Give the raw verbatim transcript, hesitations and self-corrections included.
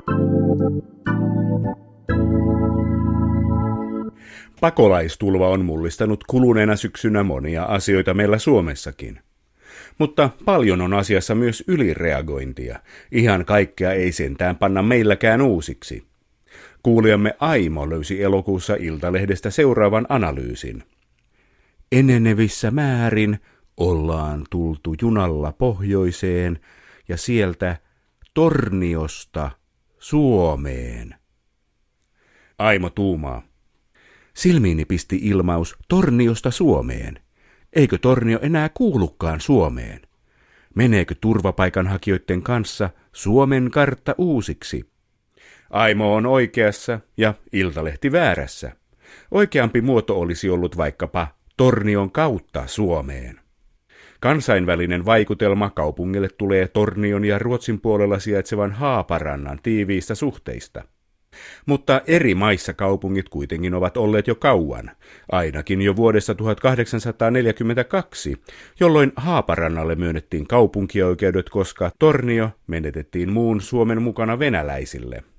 Pakolaistulva on mullistanut kuluneena syksynä monia asioita meillä Suomessakin. Mutta paljon on asiassa myös ylireagointia. Ihan kaikkea ei sentään panna meilläkään uusiksi. Kuulijamme Aimo löysi elokuussa Iltalehdestä seuraavan analyysin. Enenevissä määrin ollaan tultu junalla pohjoiseen ja sieltä Torniosta Suomeen. Aimo tuumaa. Silmiini pisti ilmaus Torniosta Suomeen. Eikö Tornio enää kuulukaan Suomeen? Meneekö turvapaikanhakijoiden kanssa Suomen kartta uusiksi? Aimo on oikeassa ja Iltalehti väärässä. Oikeampi muoto olisi ollut vaikkapa Tornion kautta Suomeen. Kansainvälinen vaikutelma kaupungille tulee Tornion ja Ruotsin puolella sijaitsevan Haaparannan tiiviistä suhteista. Mutta eri maissa kaupungit kuitenkin ovat olleet jo kauan, ainakin jo vuodesta tuhatkahdeksansataaneljäkymmentäkaksi, jolloin Haaparannalle myönnettiin kaupunkioikeudet, koska Tornio menetettiin muun Suomen mukana venäläisille.